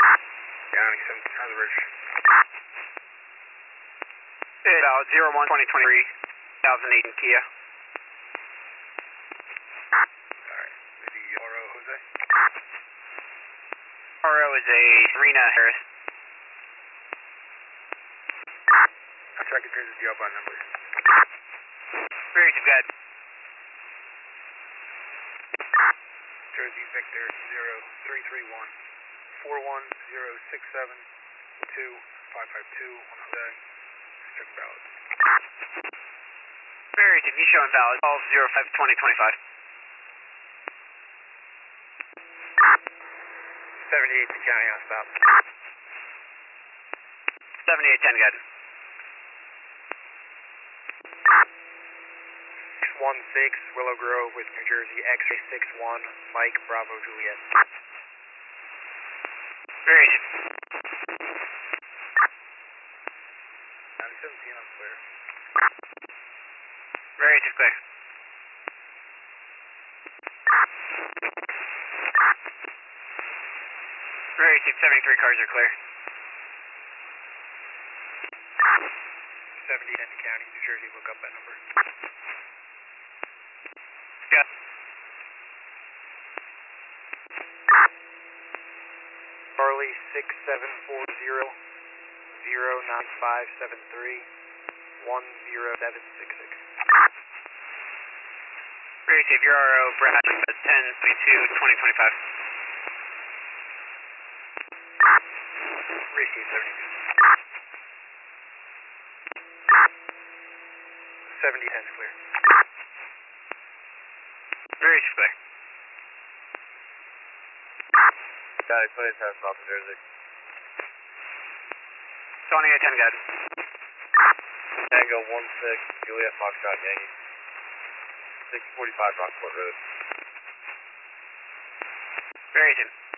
County 17 on the bridge. Valid 01 2023 2008 in Kia. Alright, the RO Jose. RO is a Serena Harris. I'll track your Jersey GL by number. Very good, guys. Jersey Victor 0331 41067 2552 on Jose. Check valid. Very good, you showing valid. 05 2025. 78 to county on stop. 7810, guys. 616 Willow Grove with New Jersey X-ray 61 Mike Bravo Juliet. Very good. 17 on clear. Very good, clear. Very good, 73 cars are clear. 70 to county, New Jersey, look up that number. Yeah. Charlie 6740 09573 10766. Very safe, your RO, Brad, 10-22, 2025. Receive 72. 70 10's clear. Very clear. Got it, put it test off in Jersey. 2810, guys. Tango 16, Juliet Foxtrot Yankee. 645 Rockport Road. Very good.